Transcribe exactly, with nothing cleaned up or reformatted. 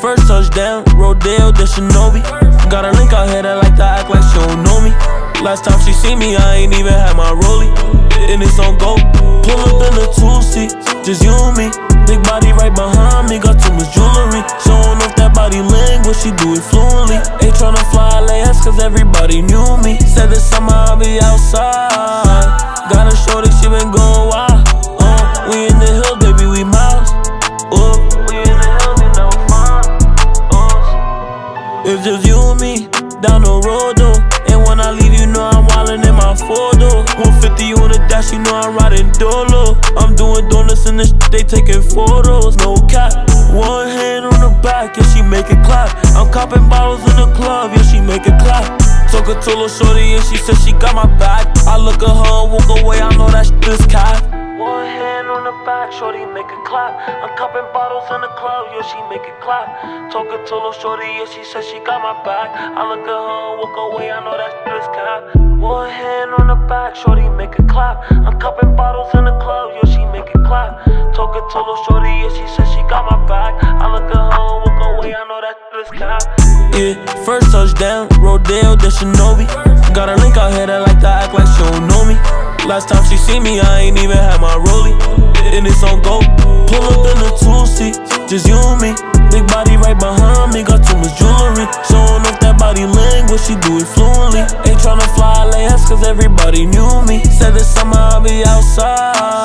first touchdown, Rodale, then Shinobi. Got a link out here that like to act like she don't know me. Last time she see me, I ain't even had my rollie. And it's on go. Pull up in the two-seat, just you and me. Big body right behind me, got too much jewelry. Showing off that body language, she do it fluently. Ain't tryna fly L A S cause everybody knew me. Said this summer I'll be outside. Got a shorty, she been going wild. uh, We in the hills, baby, we miles. uh, We in the hills, you know fine. uh, It's just you and me, down the road though. And when I leave, you know I'm wildin' in my four-door. one fifty on the dash, you know I'm riding dolo. I'm doing donuts in the sh they taking photos, no cap. One hand on the back, yeah, she make it clap. I'm copping bottles in the club, yeah, she make it clap. Took her to Lil' Shorty and she said she got my back. I look at her and walk away, I know that shit is cap. One hand on the back, shorty make it clap. I'm cupping bottles in the club, yo, she make it clap. Talk her to Lil' Shorty, yeah, she said she got my back. I look at her and walk away, I know that shit is cap. One hand on the back, shorty make it clap. I'm cupping bottles in the club, yo, she make it clap. Talk her to Lil' Shorty, yeah, she said she got my back. I look at her and walk away, I know that shit is cap. Yeah, first touchdown, Rodale, then Shinobi. Got a link out here that like to act like she don't know me. Last time she see me, I ain't even had my rollie. And it's on go. Pull up in the two-seat, just you and me. Big body right behind me, got too much jewelry. Showing off that body language, she do it fluently. Ain't tryna fly L A S cause everybody knew me. Said this summer I'll be outside.